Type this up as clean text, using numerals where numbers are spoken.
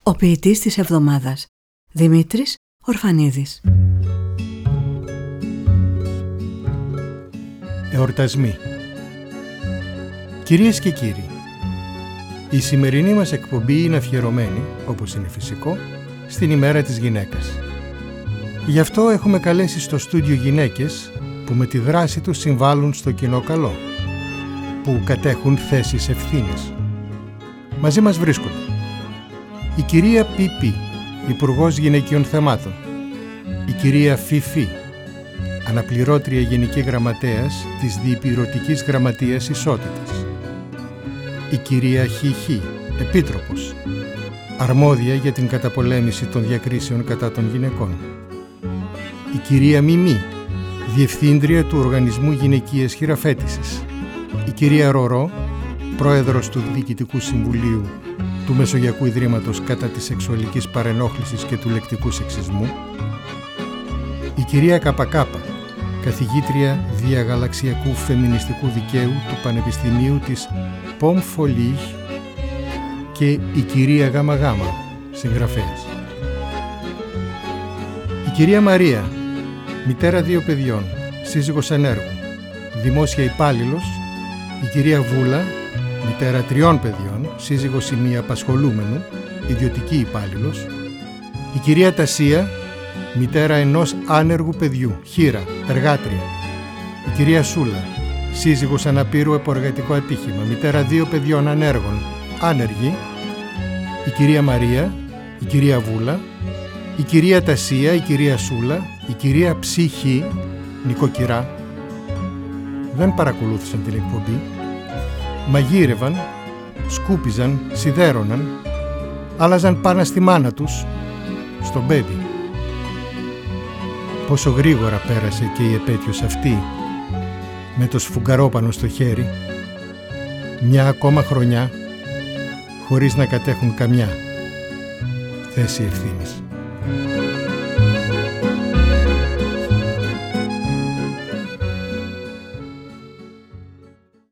Ο ποιητής της εβδομάδας, Δημήτρης Ορφανίδης. Εορτασμοί. Κυρίες και κύριοι, η σημερινή μας εκπομπή είναι αφιερωμένη, όπως είναι φυσικό, στην ημέρα της γυναίκας. Γι' αυτό έχουμε καλέσει στο στούντιο γυναίκες που με τη δράση τους συμβάλλουν στο κοινό καλό, που κατέχουν θέσεις ευθύνης. Μαζί μας βρίσκονται η κυρία Πίπη, Υπουργός Γυναικείων Θεμάτων, η κυρία Φιφή, Αναπληρώτρια Γενική Γραμματέας της Διυπηρωτικής Γραμματείας Ισότητας, η κυρία Χιχή, Επίτροπος, αρμόδια για την καταπολέμηση των διακρίσεων κατά των γυναικών, η κυρία Μιμή, Διευθύντρια του Οργανισμού Γυναικείας Χειραφέτησης, η κυρία Ρορό, Πρόεδρος του Διοικητικού Συμβουλίου του Μεσογειακού Ιδρύματος κατά της σεξουαλικής παρενόχλησης και του λεκτικού σεξισμού, η κυρία Καπακάπα, Καθηγήτρια Διαγαλαξιακού Φεμινιστικού Δικαίου του Πανεπιστημίου της Πομφολίχ, και η κυρία Γαμαγάμα, συγγραφέας. Η κυρία Μαρία, μητέρα 2 παιδιών, σύζυγος ανέργου, δημόσια υπάλληλος, η κυρία Βούλα, μητέρα 3 παιδιών, σύζυγος ημιαπασχολούμενου, ιδιωτική υπάλληλος, η κυρία Τασία, μητέρα 1 άνεργου παιδιού, χήρα, εργάτρια, η κυρία Σούλα, σύζυγος αναπήρου επωργατικό επίχημα, μητέρα 2 παιδιών ανέργων, άνεργη, η κυρία Μαρία, η κυρία Βούλα, η κυρία Τασία, η κυρία Σούλα, η κυρία Ψυχή, νοικοκυρά, δεν παρακολούθησαν την εκπομπή, μαγείρευαν, σκούπιζαν, σιδέρωναν, άλλαζαν πάνω στη μάνα τους, στο μπέμπι. Πόσο γρήγορα πέρασε και η επέτειος αυτή, με το σφουγγαρόπανο στο χέρι, μια ακόμα χρονιά, χωρίς να κατέχουν καμιά θέση ευθύνης.